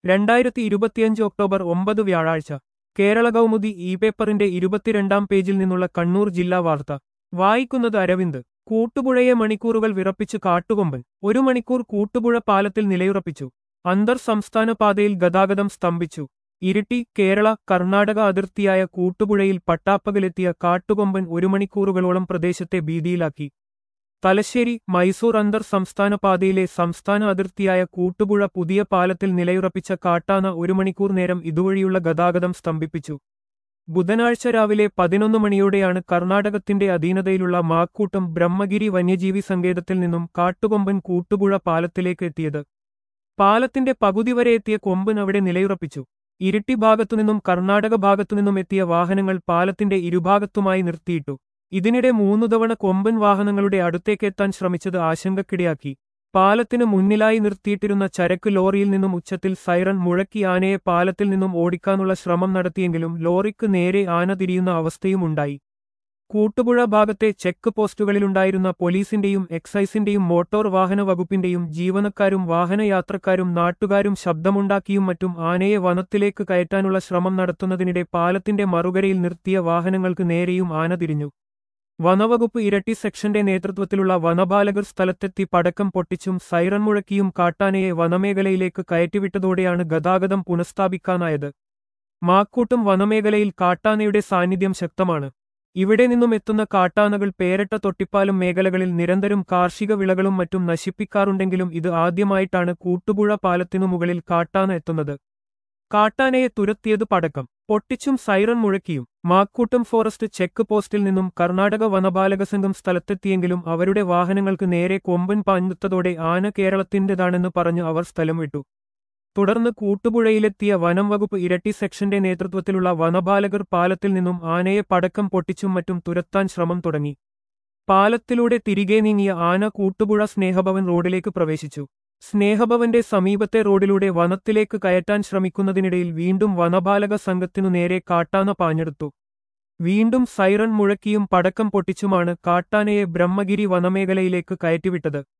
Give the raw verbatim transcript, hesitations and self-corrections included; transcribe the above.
രണ്ടായിരത്തി ഇരുപത്തിയഞ്ച് ഒക്ടോബർ ഒമ്പത് വ്യാഴാഴ്ച കേരള കൗമുദി ഇ പേപ്പറിന്റെ ഇരുപത്തിരണ്ടാം പേജിൽ നിന്നുള്ള കണ്ണൂർ ജില്ലാ വാർത്ത വായിക്കുന്നത് അരവിന്ദ്. കൂട്ടുപുഴയെ മണിക്കൂറുകൾ വിറപ്പിച്ച് കാട്ടുകൊമ്പൻ. ഒരു മണിക്കൂർ കൂട്ടുപുഴ പാലത്തിൽ നിലയുറപ്പിച്ചു. അന്തർ സംസ്ഥാന പാതയിൽ ഗതാഗതം സ്തംഭിച്ചു. ഇരിട്ടി കേരള കർണാടക അതിർത്തിയായ കൂട്ടുപുഴയിൽ പട്ടാപ്പകലെത്തിയ കാട്ടുകൊമ്പൻ ഒരു മണിക്കൂറുകളോളം പ്രദേശത്തെ ഭീതിയിലാക്കി. തലശ്ശേരി മൈസൂർ അന്തർ സംസ്ഥാന പാതയിലെ സംസ്ഥാന അതിർത്തിയായ കൂട്ടുപുഴ പുതിയ പാലത്തിൽ നിലയുറപ്പിച്ച കാട്ടാന ഒരു മണിക്കൂർ നേരം ഇതുവഴിയുള്ള ഗതാഗതം സ്തംഭിപ്പിച്ചു. ബുധനാഴ്ച രാവിലെ പതിനൊന്ന് മണിയോടെയാണ് കർണാടകത്തിന്റെ അധീനതയിലുള്ള മാക്കൂട്ടം ബ്രഹ്മഗിരി വന്യജീവി സങ്കേതത്തിൽ നിന്നും കാട്ടുകൊമ്പൻ കൂട്ടുപുഴ പാലത്തിലേക്ക് എത്തിയത്. പാലത്തിന്റെ പകുതി വരെ എത്തിയ കൊമ്പൻ അവിടെ നിലയുറപ്പിച്ചു. ഇരിട്ടി ഭാഗത്തുനിന്നും കർണാടക ഭാഗത്തുനിന്നും എത്തിയ വാഹനങ്ങൾ പാലത്തിന്റെ ഇരുഭാഗത്തുമായി നിർത്തിയിട്ടു. ഇതിനിടെ മൂന്നു തവണ കൊമ്പൻ വാഹനങ്ങളുടെ അടുത്തേക്കെത്താൻ ശ്രമിച്ചത് ആശങ്കക്കിടയാക്കി. പാലത്തിന് മുന്നിലായി നിർത്തിയിട്ടിരുന്ന ചരക്ക് ലോറിയിൽ നിന്നും ഉച്ചത്തിൽ സൈറൺ മുഴക്കി ആനയെ പാലത്തിൽ നിന്നും ഓടിക്കാനുള്ള ശ്രമം നടത്തിയെങ്കിലും ലോറിക്ക് നേരെ ആന തിരിയുന്ന അവസ്ഥയുമുണ്ടായി. കൂട്ടുപുഴ ഭാഗത്തെ ചെക്ക് പോസ്റ്റുകളിലുണ്ടായിരുന്ന പോലീസിന്റെയും എക്സൈസിന്റെയും മോട്ടോർ വാഹന വകുപ്പിന്റെയും ജീവനക്കാരും വാഹനയാത്രക്കാരും നാട്ടുകാരും ശബ്ദമുണ്ടാക്കിയും മറ്റും ആനയെ വനത്തിലേക്ക് കയറ്റാനുള്ള ശ്രമം നടത്തുന്നതിനിടെ പാലത്തിന്റെ മറുകരയിൽ നിർത്തിയ വാഹനങ്ങൾക്ക് നേരെയും ആന തിരിഞ്ഞു. വനവകുപ്പ് ഇരട്ടി സെക്ഷന്റെ നേതൃത്വത്തിലുള്ള വനപാലകർ സ്ഥലത്തെത്തി പടക്കം പൊട്ടിച്ചും സൈറൺ മുഴക്കിയും കാട്ടാനയെ വനമേഖലയിലേക്ക് കയറ്റിവിട്ടതോടെയാണ് ഗതാഗതം പുനഃസ്ഥാപിക്കാനായത്. മാക്കൂട്ടം വനമേഖലയിൽ കാട്ടാനയുടെ സാന്നിധ്യം ശക്തമാണ്. ഇവിടെ നിന്നും എത്തുന്ന കാട്ടാനകൾ പേരട്ട തൊട്ടിപ്പാലം മേഖലകളിൽ നിരന്തരം കാർഷിക വിളകളും മറ്റും നശിപ്പിക്കാറുണ്ടെങ്കിലും ഇത് ആദ്യമായിട്ടാണ് കൂട്ടുപുഴ പാലത്തിനു മുകളിൽ കാട്ടാന എത്തുന്നത്. കാട്ടാനയെ തുരത്തിയത് പടക്കം പൊട്ടിച്ചും സൈറൺ മുഴക്കിയും. മാക്കൂട്ടം ഫോറസ്റ്റ് ചെക്ക് പോസ്റ്റിൽ നിന്നും കർണാടക വനപാലക സംഘം സ്ഥലത്തെത്തിയെങ്കിലും അവരുടെ വാഹനങ്ങൾക്ക് നേരെ കൊമ്പൻ പാഞ്ഞെത്തതോടെ ആന കേരളത്തിന്റേതാണെന്ന് പറഞ്ഞ് അവർ സ്ഥലം വിട്ടു. തുടർന്ന് കൂട്ടുപുഴയിലെത്തിയ വനം വകുപ്പ് ഇരട്ടി സെക്ഷന്റെ നേതൃത്വത്തിലുള്ള വനപാലകർ പാലത്തിൽ നിന്നും ആനയെ പടക്കം പൊട്ടിച്ചും മറ്റും തുരത്താൻ ശ്രമം തുടങ്ങി. പാലത്തിലൂടെ തിരികെ നീങ്ങിയ ആന കൂട്ടുപുഴ സ്നേഹഭവൻ റോഡിലേക്ക് പ്രവേശിച്ചു. സ്നേഹഭവന്റെ സമീപത്തെ റോഡിലൂടെ വനത്തിലേക്ക് കയറ്റാൻ ശ്രമിക്കുന്നതിനിടയിൽ വീണ്ടും വനപാലക സംഘത്തിനു നേരെ കാട്ടാന പാഞ്ഞെടുത്തു. വീണ്ടും സൈറൺ മുഴക്കിയും പടക്കം പൊട്ടിച്ചുമാണ് കാട്ടാനയെ ബ്രഹ്മഗിരി വനമേഖലയിലേക്ക് കയറ്റിവിട്ടത്.